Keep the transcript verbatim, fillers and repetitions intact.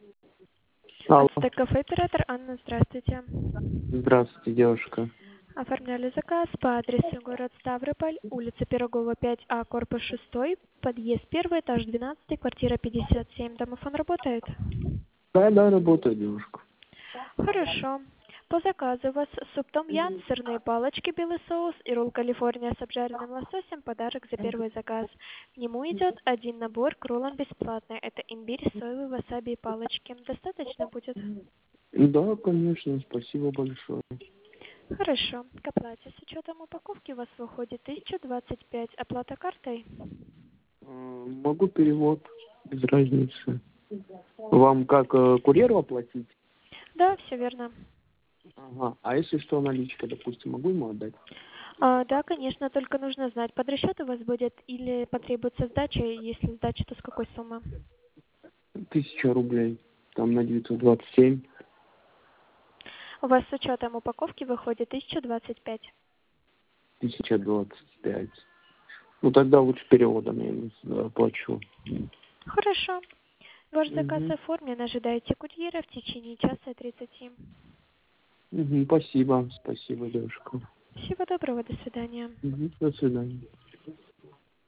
Алло. Ацтек кафе, оператор Анна, здравствуйте. Здравствуйте, девушка. Оформляли заказ по адресу город Ставрополь, улица Пирогова, пять А, корпус шестой, подъезд первый, этаж двенадцатый, квартира пятьдесят семь. Домофон работает? Да, да, работаю, девушка. Хорошо. По заказу у вас суп том ян, сырные палочки, белый соус и ролл Калифорния с обжаренным лососем, подарок за первый заказ. К нему идет один набор к роллам бесплатный. Это имбирь, соевый, васаби и палочки. Достаточно будет? Да, конечно, спасибо большое. Хорошо. К оплате с учетом упаковки у вас выходит тысяча двадцать пять. Оплата картой? Э, Могу перевод, без разницы. Вам как, э, курьеру оплатить? Да, все верно. Ага. А если что, наличка, допустим, могу ему отдать? А, да, конечно, только нужно знать, под расчет у вас будет или потребуется сдача, если сдача, то с какой суммы? Тысяча рублей. Там на девятьсот двадцать семь. У вас с учетом упаковки выходит тысяча двадцать пять. Тысяча двадцать пять. Ну, тогда лучше переводом я ему э, оплачу. Хорошо. Ваш заказ Угу. оформлен, ожидайте курьера в течение часа тридцати. Угу, спасибо, спасибо, девушка. Всего доброго, до свидания. Угу, до свидания.